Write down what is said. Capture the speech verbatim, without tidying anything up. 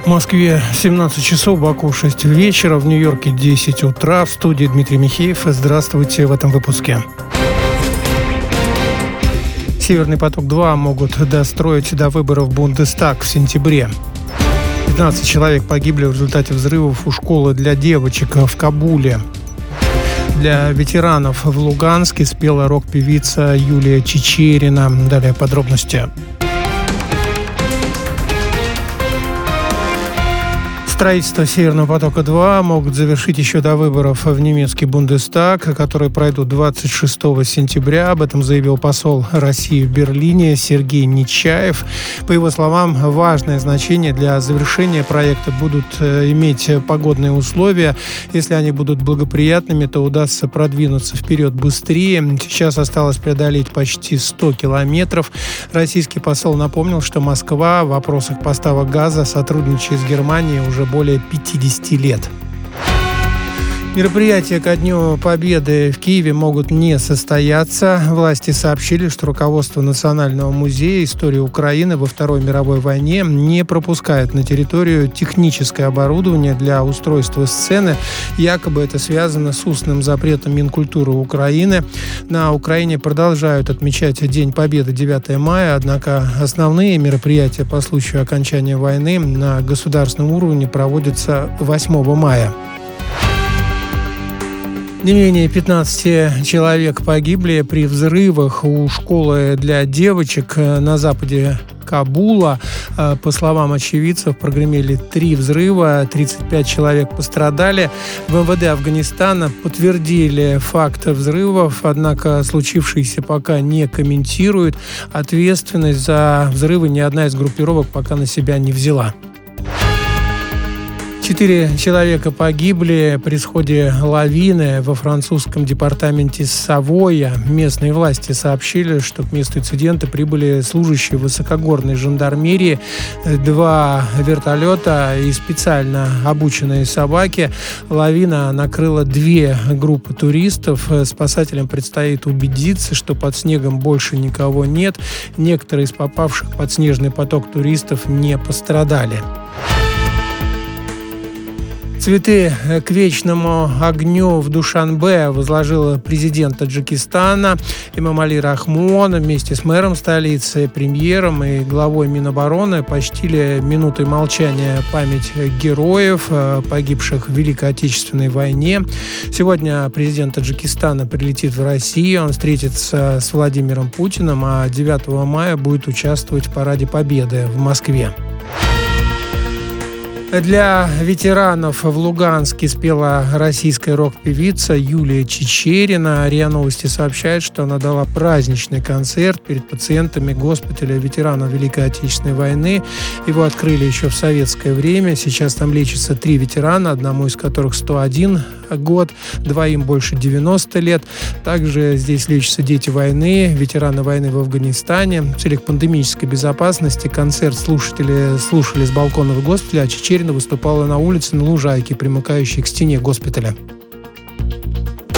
В Москве семнадцать часов, в Баку шесть вечера, в Нью-Йорке десять утра. В студии Дмитрий Михеев. Здравствуйте в этом выпуске. «Северный поток-два» могут достроить до выборов в Бундестаг в сентябре. пятнадцать человек погибли в результате взрывов у школы для девочек в Кабуле. Для ветеранов в Луганске спела рок-певица Юлия Чичерина. Далее подробности. Строительство «Северного потока-два» могут завершить еще до выборов в немецкий Бундестаг, которые пройдут двадцать шестого сентября. Об этом заявил посол России в Берлине Сергей Нечаев. По его словам, важное значение для завершения проекта будут иметь погодные условия. Если они будут благоприятными, то удастся продвинуться вперед быстрее. Сейчас осталось преодолеть почти сто километров. Российский посол напомнил, что Москва в вопросах поставок газа сотрудничает с Германией уже более пятидесяти лет. Мероприятия ко Дню Победы в Киеве могут не состояться. Власти сообщили, что руководство Национального музея истории Украины во Второй мировой войне не пропускает на территорию техническое оборудование для устройства сцены. Якобы это связано с устным запретом Минкультуры Украины. На Украине продолжают отмечать День Победы девятого мая, однако основные мероприятия по случаю окончания войны на государственном уровне проводятся восьмого мая. Не менее пятнадцати человек погибли при взрывах у школы для девочек на западе Кабула. По словам очевидцев, прогремели три взрыва, тридцать пять человек пострадали. В МВД Афганистана подтвердили факт взрывов, однако случившееся пока не комментируют. Ответственность за взрывы ни одна из группировок пока на себя не взяла. Четыре человека погибли при сходе лавины во французском департаменте Савойя. Местные власти сообщили, что к месту инцидента прибыли служащие высокогорной жандармерии, два вертолета и специально обученные собаки. Лавина накрыла две группы туристов. Спасателям предстоит убедиться, что под снегом больше никого нет. Некоторые из попавших под снежный поток туристов не пострадали. Цветы к вечному огню в Душанбе возложил президент Таджикистана Эмомали Рахмон вместе с мэром столицы, премьером и главой Минобороны почтили минутой молчания память героев, погибших в Великой Отечественной войне. Сегодня президент Таджикистана прилетит в Россию, он встретится с Владимиром Путиным, а девятого мая будет участвовать в Параде Победы в Москве. Для ветеранов в Луганске спела российская рок-певица Юлия Чичерина. РИА Новости сообщает, что она дала праздничный концерт перед пациентами госпиталя ветеранов Великой Отечественной войны. Его открыли еще в советское время. Сейчас там лечатся три ветерана, одному из которых сто один год, двоим больше девяноста лет. Также здесь лечатся дети войны, ветераны войны в Афганистане. В целях пандемической безопасности концерт слушатели слушали с балконов госпиталя, а Чичерина выступала на улице на лужайке, примыкающей к стене госпиталя.